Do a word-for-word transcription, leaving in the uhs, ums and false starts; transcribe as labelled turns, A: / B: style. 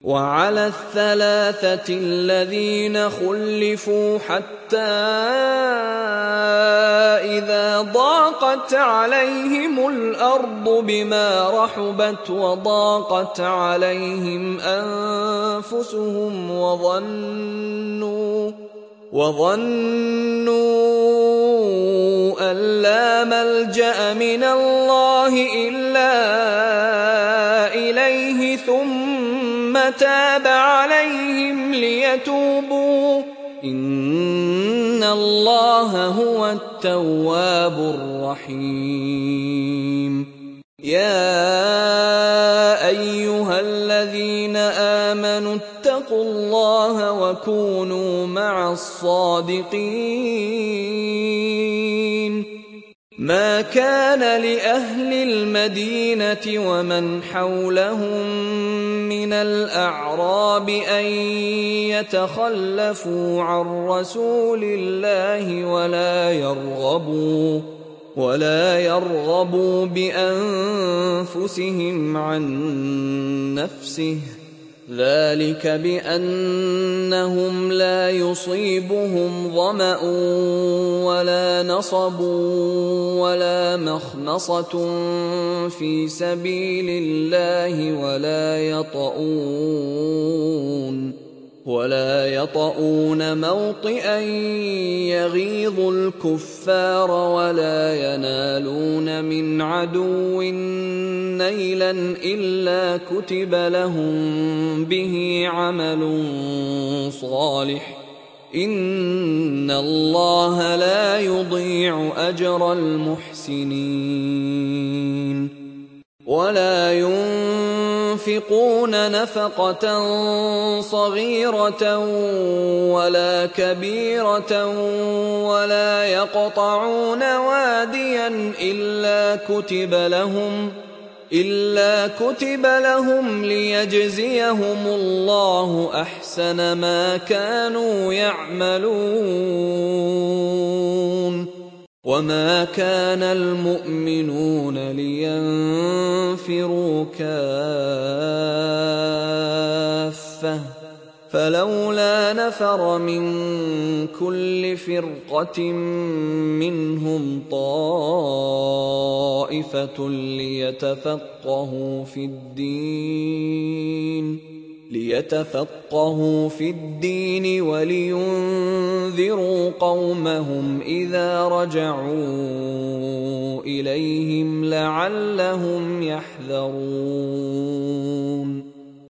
A: وعلى الثلاثة الذين خلفوا حتى إذا ضاقت عليهم الأرض بما رحبت وضاقت عليهم أنفسهم وظنوا وظنوا أن لا ملجأ من الله إلا إليه ثم تاب عليهم ليتوبوا إن الله هو التواب الرحيم. يا أيها الذين آمنوا اتقوا الله وكونوا مع الصادقين. ما كان لأهل المدينة ومن حولهم من الأعراب أن يتخلفوا عن رسول الله ولا يرغبوا ولا يرغبوا بأنفسهم عن نفسه، ذلك بأنهم لا يصيبهم ظمأ ولا نصب ولا مخمصة في سبيل الله ولا يطؤون ولا يطؤون موطئا يغيظ الكفار ولا ينالون من عدو نيلا إلا كتب لهم به عمل صالح إن الله لا يضيع أجر المحسنين. ولا ينفقون نفقة صغيرة ولا كبيرة ولا يقطعون واديا إلا كتب لهم إلا كتب لهم ليجزيهم الله أحسن ما كانوا يعملون. وما كان المؤمنون لينفروا كافة فلولا نفر من كل فرقة منهم طائفة ليتفقهوا في الدين ليتفقهوا في الدين ولينذروا قومهم إذا رجعوا إليهم لعلهم يحذرون.